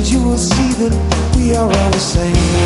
you will see that we are all the same.